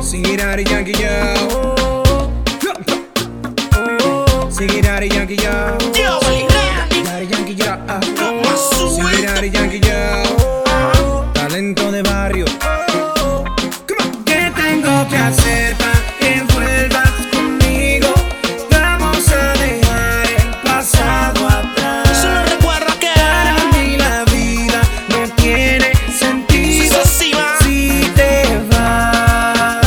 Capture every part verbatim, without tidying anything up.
Sing it out, Yankee, yo. Sing it out, Yankee, yo. Daddy Yankee, yo. Sing it out, Yankee, yo. Talento de barrio. ¿Qué tengo que hacer para que vuelvas conmigo? Vamos a dejar el pasado atrás. Solo recuerda que para mí la vida no tiene sentido si te vas.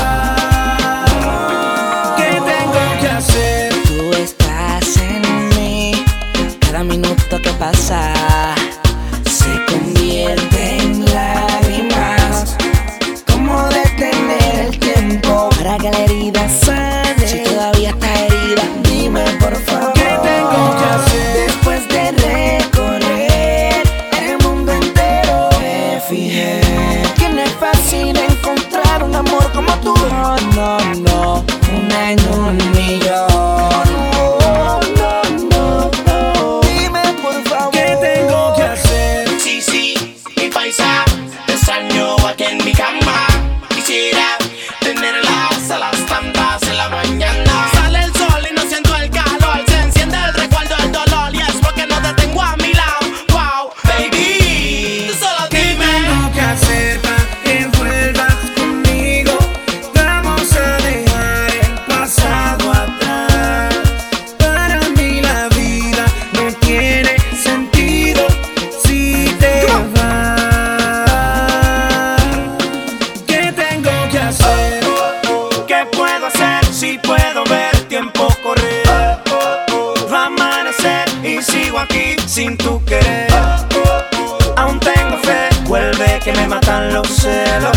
¿Qué tengo que hacer? tú estás en mí. Cada minuto que pasa se convierte en lágrimas. ¿Cómo detener el tiempo para que la herida sane? Si todavía está herida, dime por favor. ¿Qué tengo que hacer? Después de recorrer el mundo entero, me fijé que no es fácil encontrar un amor como tú. No, no, no, una en un millón. No, no, no, no. Dime por favor. ¿Qué tengo que hacer? Sí, sí, mi paisa, te extraño aquí en mi cama. Quisiera tenerlas a las tantas en la mañana. Sale el sol y no siento el calor. Se enciende el recuerdo del dolor. Y es porque no te tengo a mi lado. Wow, baby, tú solo ¿Qué dime. tengo que hacer para que vuelvas conmigo? Vamos a dejar el pasado atrás. Para mí la vida no tiene sentido si te vas. ¿Qué tengo que hacer? ¿Qué puedo hacer si puedo ver el tiempo correr? Va a amanecer y sigo aquí sin tu querer. Aún tengo fe, vuelve que me matan los celos.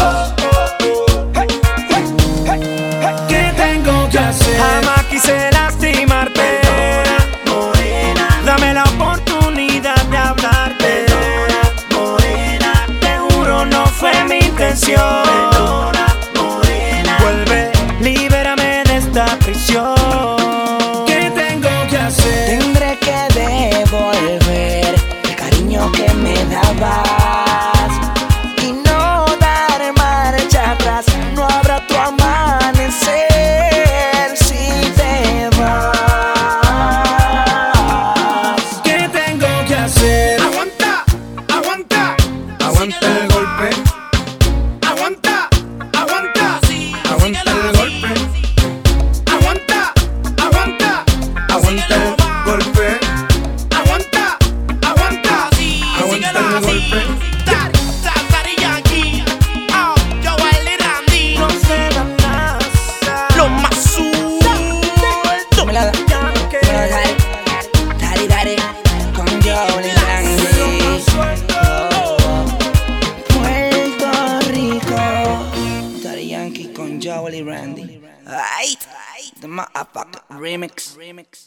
¿Qué tengo que hacer? Jamás quise lastimarte, morena. Dame la oportunidad de hablarte, morena. Te juro no fue mi intención. Vuelve, libérame de esta prisión. ¿Qué tengo que hacer? Tendré que devolver el cariño que me dabas y no dar marcha atrás. No habrá tu amanecer si te vas. ¿Qué tengo que hacer? Aguanta, aguanta, Aguanta el golpe, aguanta, aguanta, aguanta el golpe, aguanta, aguanta, aguanta el golpe, aguanta, aguanta, aguanta el golpe. Daddy Yankee, oh, Joel y Randy, No se da nada. lo más suelto. Me la da. Yankee. Me la da. Dale, dale, con Joel y Randy. Puerto Rico. Daddy Yankee con Joel y Randy. Ay, the motherfucker remix.